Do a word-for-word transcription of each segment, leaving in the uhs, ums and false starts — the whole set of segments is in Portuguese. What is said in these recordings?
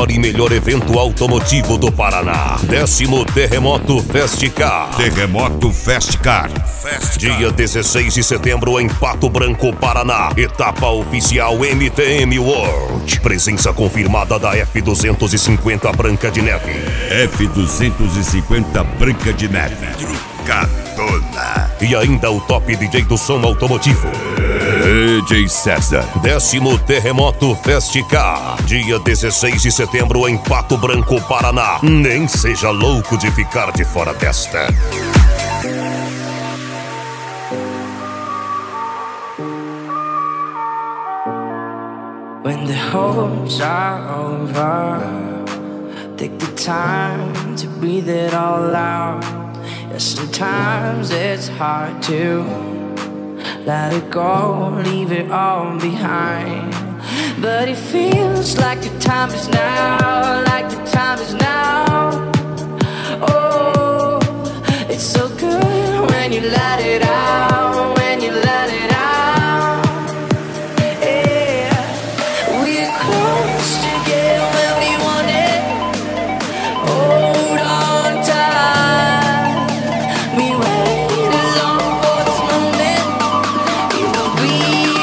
maior e melhor evento automotivo do Paraná. Décimo Terremoto Festcar. Terremoto Festcar. Dia dezesseis de setembro em Pato Branco, Paraná. Etapa oficial M T M World. Presença confirmada da F duzentos e cinquenta Branca de Neve. F duzentos e cinquenta Branca de Neve. Trucadona. E ainda o top D J do som automotivo, D J César. Décimo Terremoto Festcar. Dia dezesseis de setembro em Pato Branco, Paraná. Nem seja louco de ficar de fora desta. When the hopes are over, take the time to breathe it all out. Yeah, sometimes it's hard to let it go, leave it all behind. But it feels like the time is now, like the time is now. Oh, it's so good when you let it out, when you let it out. Yeah, we're close together when we want it. Hold on tight. We waited long for this moment. It will be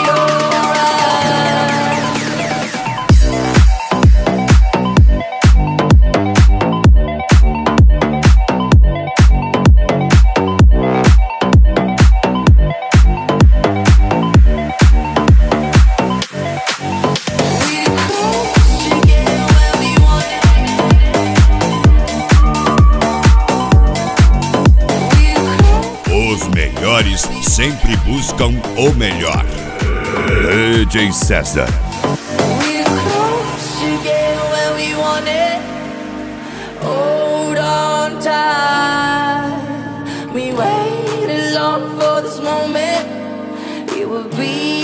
Os melhores sempre buscam o melhor. D J César. we're close together when we want it. Hold on tight. We waited long for this moment. It will be